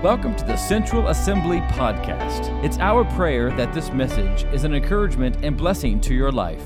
Welcome to the Central Assembly Podcast. It's our prayer that this message is an encouragement and blessing to your life.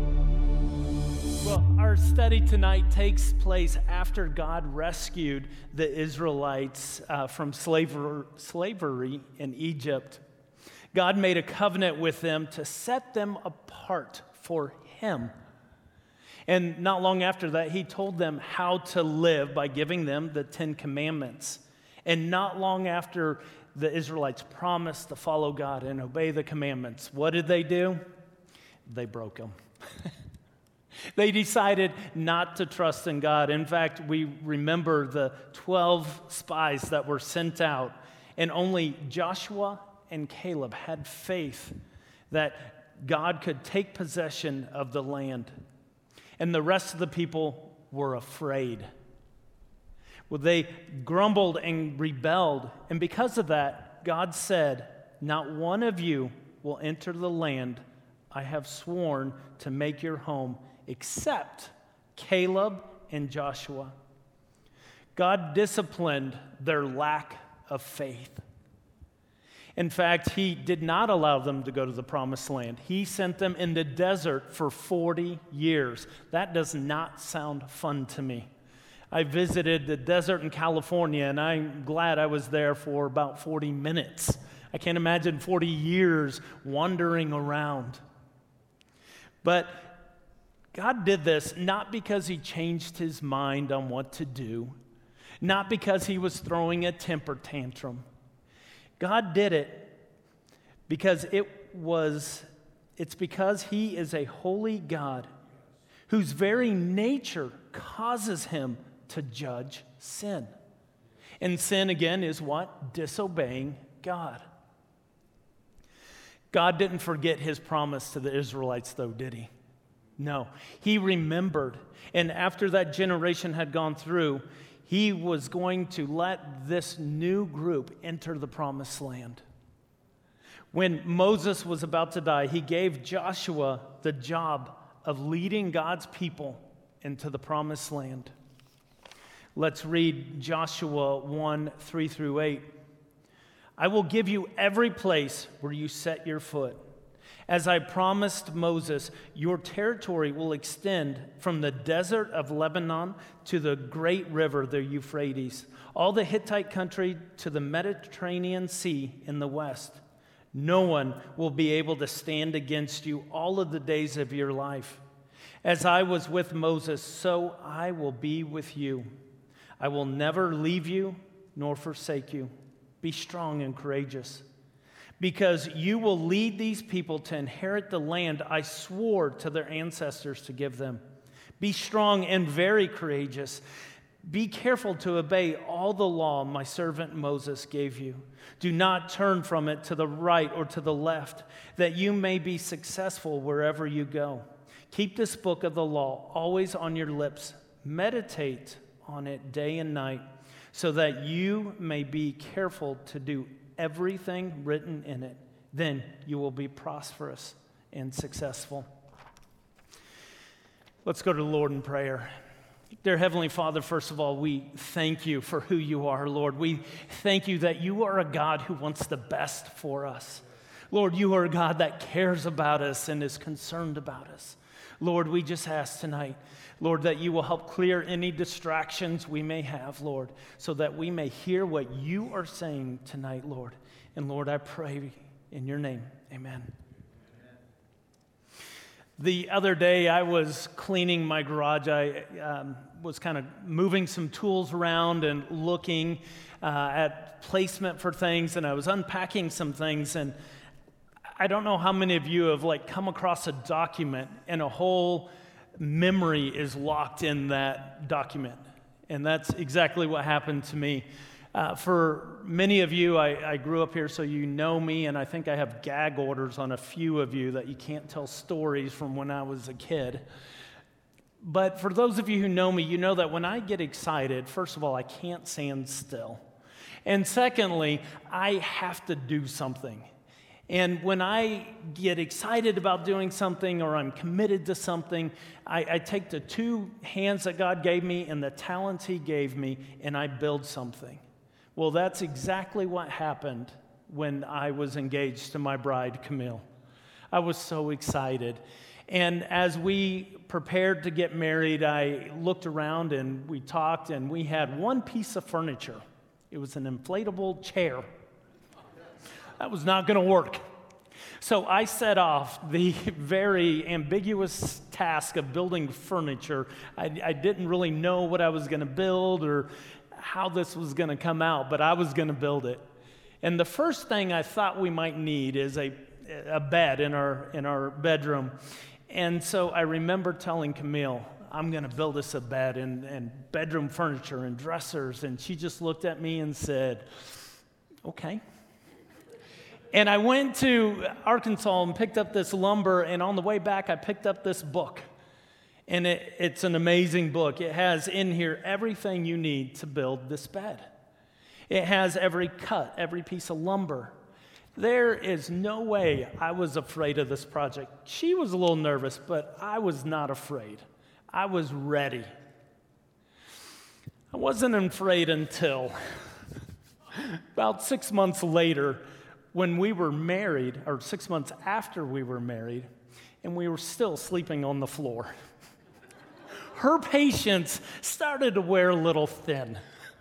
Well, our study tonight takes place after God rescued the Israelites from slavery in Egypt. God made a covenant with them to set them apart for Him. And not long after that, He told them how to live by giving them the 10 Commandments. And not long after the Israelites promised to follow God and obey the commandments, what did they do? They broke them. They decided not to trust in God. In fact, we remember the 12 spies that were sent out, and only Joshua and Caleb had faith that God could take possession of the land. And the rest of the people were afraid. Well, they grumbled and rebelled, and because of that, God said, "Not one of you will enter the land I have sworn to make your home, except Caleb and Joshua." God disciplined their lack of faith. In fact, He did not allow them to go to the promised land. He sent them in the desert for 40 years. That does not sound fun to me. I visited the desert in California, and I'm glad I was there for about 40 minutes. I can't imagine 40 years wandering around. But God did this not because He changed His mind on what to do, not because He was throwing a temper tantrum. God did it because it's because He is a holy God whose very nature causes Him to judge sin. And sin, again, is what? Disobeying God. God didn't forget His promise to the Israelites, though, did He? No. He remembered. And after that generation had gone through, He was going to let this new group enter the promised land. When Moses was about to die, He gave Joshua the job of leading God's people into the promised land. Let's read Joshua 1, 3 through 8. "I will give you every place where you set your foot. As I promised Moses, your territory will extend from the desert of Lebanon to the great river, the Euphrates, all the Hittite country to the Mediterranean Sea in the west. No one will be able to stand against you all of the days of your life. As I was with Moses, so I will be with you. I will never leave you nor forsake you. Be strong and courageous, because you will lead these people to inherit the land I swore to their ancestors to give them. Be strong and very courageous. Be careful to obey all the law my servant Moses gave you. Do not turn from it to the right or to the left, that you may be successful wherever you go. Keep this book of the law always on your lips. Meditate on it day and night, so that you may be careful to do everything written in it. Then you will be prosperous and successful." Let's go to the Lord in prayer. Dear Heavenly Father, first of all, we thank You for who You are, Lord. We thank You that You are a God who wants the best for us. Lord, You are a God that cares about us and is concerned about us. Lord, we just ask tonight, Lord, that You will help clear any distractions we may have, Lord, so that we may hear what You are saying tonight, Lord. And Lord, I pray in Your name, amen. The other day, I was cleaning my garage. I was kind of moving some tools around and looking at placement for things, and I was unpacking some things, and I don't know how many of you have come across a document and a whole memory is locked in that document. And that's exactly what happened to me. For many of you, I grew up here, so you know me, and I think I have gag orders on a few of you that you can't tell stories from when I was a kid. But for those of you who know me, you know that when I get excited, first of all, I can't stand still. And secondly, I have to do something. And when I get excited about doing something or I'm committed to something, I take the two hands that God gave me and the talents He gave me, and I build something. Well, that's exactly what happened when I was engaged to my bride, Camille. I was so excited. And as we prepared to get married, I looked around and we talked, and we had one piece of furniture. It was an inflatable chair. That was not going to work. So I set off the very ambiguous task of building furniture. I didn't really know what I was going to build or how this was going to come out, but I was going to build it. And the first thing I thought we might need is a bed in our bedroom. And so I remember telling Camille, I'm going to build us a bed and bedroom furniture and dressers. And she just looked at me and said, okay. And I went to Arkansas and picked up this lumber, and on the way back, I picked up this book. And it's an amazing book. It has in here everything you need to build this bed. It has every cut, every piece of lumber. There is no way I was afraid of this project. She was a little nervous, but I was not afraid. I was ready. I wasn't afraid until about 6 months later, when we were married, or 6 months after we were married, and we were still sleeping on the floor. Her patience started to wear a little thin.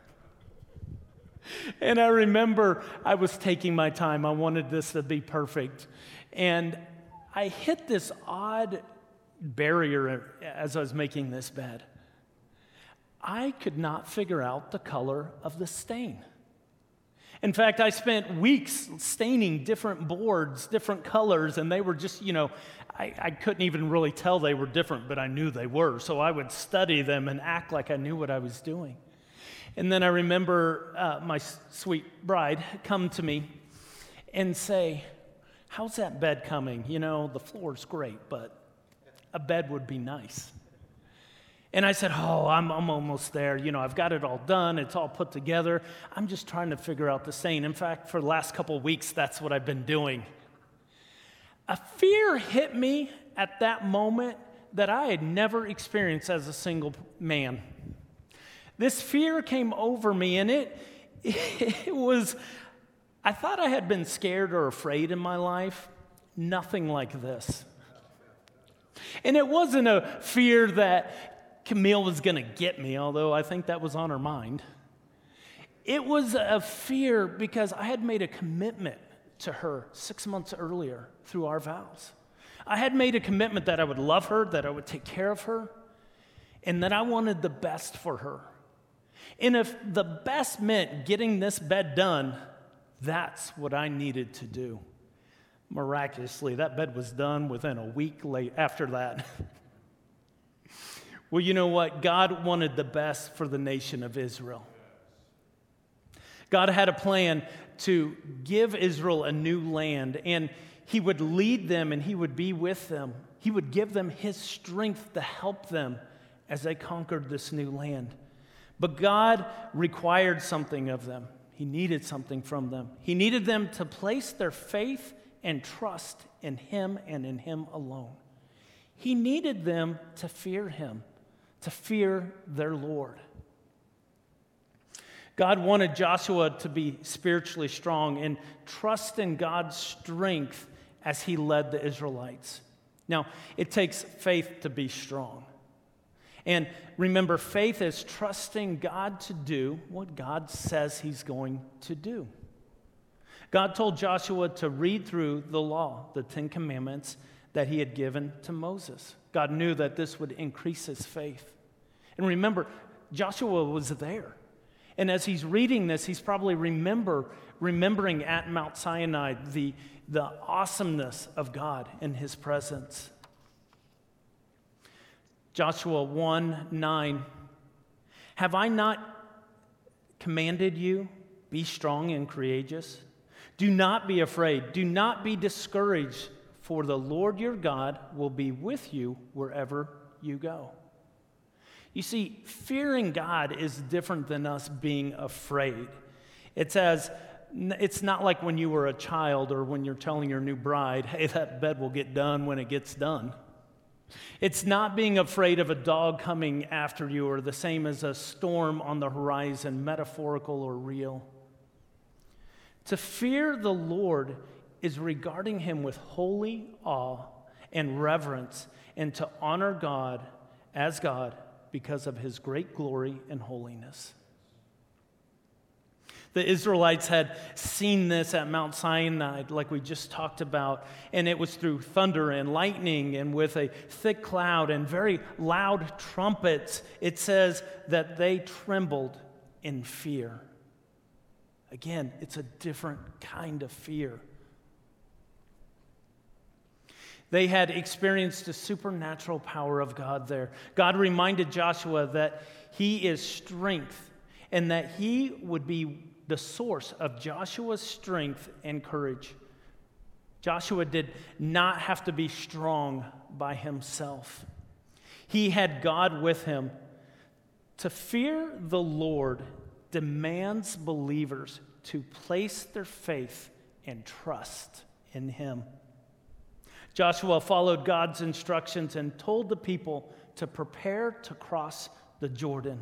And I remember I was taking my time. I wanted this to be perfect. And I hit this odd barrier as I was making this bed. I could not figure out the color of the stain. In fact, I spent weeks staining different boards, different colors, and they were just, I couldn't even really tell they were different, but I knew they were. So I would study them and act like I knew what I was doing. And then I remember my sweet bride come to me and say, how's that bed coming? The floor's great, but a bed would be nice. And I said, I'm almost there. I've got it all done. It's all put together. I'm just trying to figure out the stain. In fact, for the last couple of weeks, that's what I've been doing. A fear hit me at that moment that I had never experienced as a single man. This fear came over me, and it was, I thought I had been scared or afraid in my life. Nothing like this. And it wasn't a fear that Camille was going to get me, although I think that was on her mind. It was a fear because I had made a commitment to her 6 months earlier through our vows. I had made a commitment that I would love her, that I would take care of her, and that I wanted the best for her. And if the best meant getting this bed done, that's what I needed to do. Miraculously, that bed was done within a week after that. Well, you know what? God wanted the best for the nation of Israel. God had a plan to give Israel a new land, and He would lead them and He would be with them. He would give them His strength to help them as they conquered this new land. But God required something of them. He needed something from them. He needed them to place their faith and trust in Him and in Him alone. He needed them to fear Him, to fear their Lord. God wanted Joshua to be spiritually strong and trust in God's strength as he led the Israelites. Now, it takes faith to be strong. And remember, faith is trusting God to do what God says He's going to do. God told Joshua to read through the law, the 10 Commandments that He had given to Moses. God knew that this would increase his faith. And remember, Joshua was there. And as he's reading this, he's probably remembering at Mount Sinai the awesomeness of God in His presence. Joshua 1:9, have I not commanded you, be strong and courageous? Do not be afraid, do not be discouraged, for the Lord your God will be with you wherever you go. You see, fearing God is different than us being afraid. It's not like when you were a child or when you're telling your new bride, hey, that bed will get done when it gets done. It's not being afraid of a dog coming after you or the same as a storm on the horizon, metaphorical or real. To fear the Lord is regarding him with holy awe and reverence, and to honor God as God because of his great glory and holiness. The Israelites had seen this at Mount Sinai, like we just talked about, and it was through thunder and lightning and with a thick cloud and very loud trumpets. It says that they trembled in fear. Again, it's a different kind of fear. They had experienced the supernatural power of God there. God reminded Joshua that he is strength and that he would be the source of Joshua's strength and courage. Joshua did not have to be strong by himself. He had God with him. To fear the Lord demands believers to place their faith and trust in him. Joshua followed God's instructions and told the people to prepare to cross the Jordan.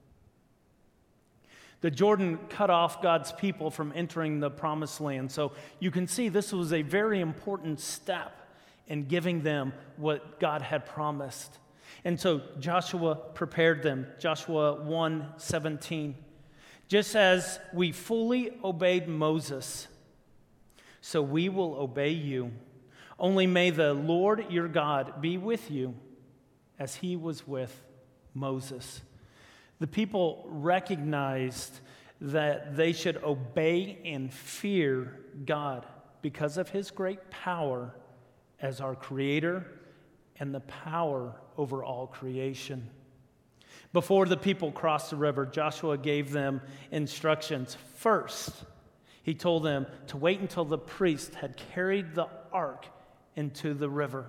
The Jordan cut off God's people from entering the promised land. So you can see this was a very important step in giving them what God had promised. And so Joshua prepared them. Joshua 1:17. Just as we fully obeyed Moses, so we will obey you. Only may the Lord your God be with you as he was with Moses. The people recognized that they should obey and fear God because of his great power as our creator and the power over all creation. Before the people crossed the river, Joshua gave them instructions. First, he told them to wait until the priest had carried the ark into the river.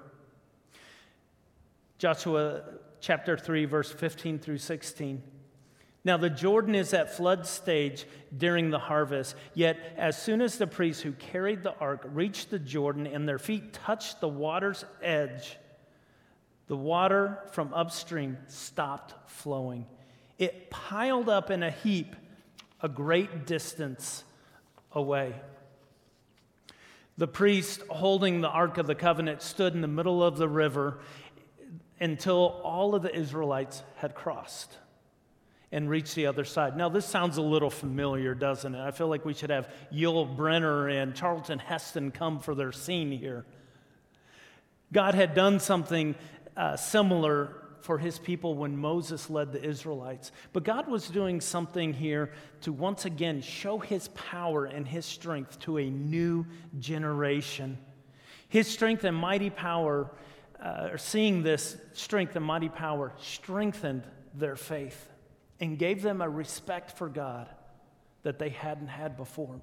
Joshua chapter 3, verse 15 through 16. Now the Jordan is at flood stage during the harvest, yet as soon as the priests who carried the ark reached the Jordan and their feet touched the water's edge, the water from upstream stopped flowing. It piled up in a heap a great distance away. The priest holding the Ark of the Covenant stood in the middle of the river until all of the Israelites had crossed and reached the other side. Now, this sounds a little familiar, doesn't it? I feel like we should have Yul Brynner and Charlton Heston come for their scene here. God had done something similar for his people when Moses led the Israelites. But God was doing something here to once again show his power and his strength to a new generation. His strength and mighty power, seeing this strength and mighty power, strengthened their faith and gave them a respect for God that they hadn't had before.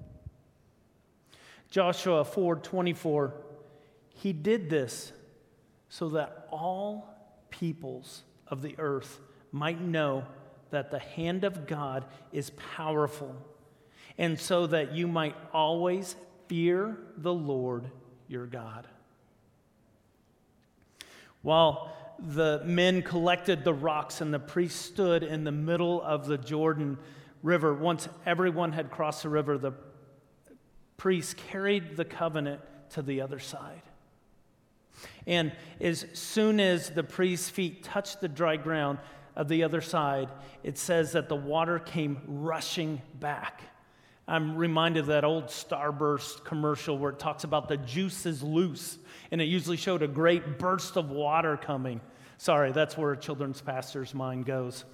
Joshua 4:24, he did this so that all peoples of the earth might know that the hand of God is powerful, and so that you might always fear the Lord your God. While the men collected the rocks and the priest stood in the middle of the Jordan River, once everyone had crossed the river, the priest carried the covenant to the other side. And as soon as the priest's feet touched the dry ground of the other side, it says that the water came rushing back. I'm reminded of that old Starburst commercial where it talks about the juice is loose, and it usually showed a great burst of water coming. Sorry, that's where a children's pastor's mind goes.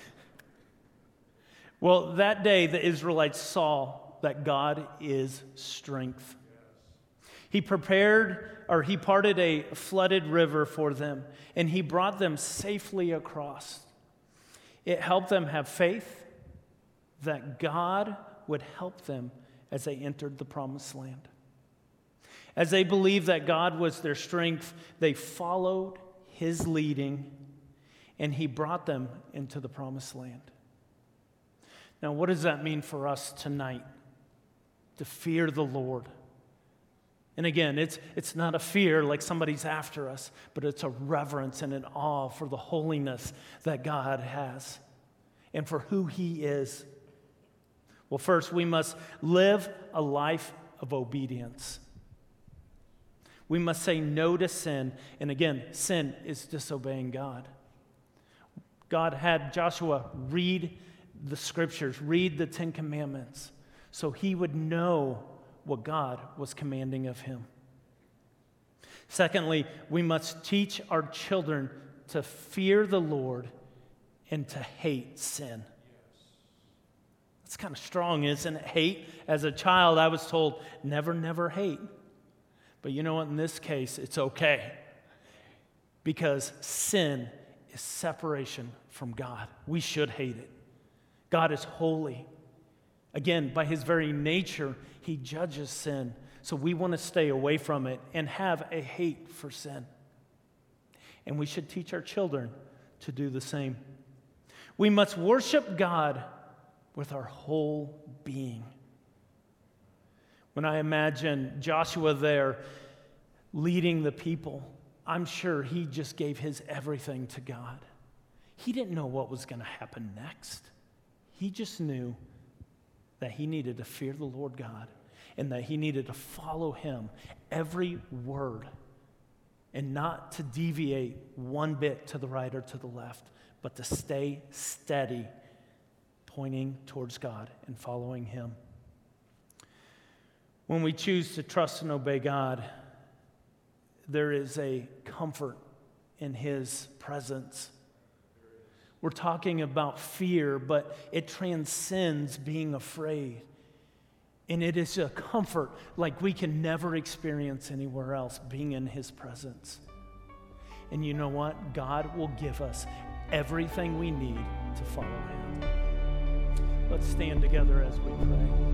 Well, that day the Israelites saw that God is strength. He parted a flooded river for them, and he brought them safely across. It helped them have faith that God would help them as they entered the promised land. As they believed that God was their strength, they followed his leading, and he brought them into the promised land. Now, what does that mean for us tonight? To fear the Lord. And again, it's not a fear like somebody's after us, but it's a reverence and an awe for the holiness that God has and for who he is. Well, first, we must live a life of obedience. We must say no to sin. And again, sin is disobeying God. God had Joshua read the scriptures, read the Ten Commandments, so he would know what God was commanding of him. Secondly, we must teach our children to fear the Lord and to hate sin. It's kind of strong, isn't it? Hate. As a child, I was told, never, never hate. But you know what? In this case, it's okay. Because sin is separation from God. We should hate it. God is holy. Again, by his very nature, he judges sin. So we want to stay away from it and have a hate for sin. And we should teach our children to do the same. We must worship God with our whole being. When I imagine Joshua there leading the people, I'm sure he just gave his everything to God. He didn't know what was going to happen next. He just knew that he needed to fear the Lord God and that he needed to follow him every word and not to deviate one bit to the right or to the left, but to stay steady, pointing towards God and following him. When we choose to trust and obey God, there is a comfort in his presence. We're talking about fear, but it transcends being afraid. And it is a comfort like we can never experience anywhere else, being in his presence. And you know what? God will give us everything we need to follow him. Let's stand together as we pray.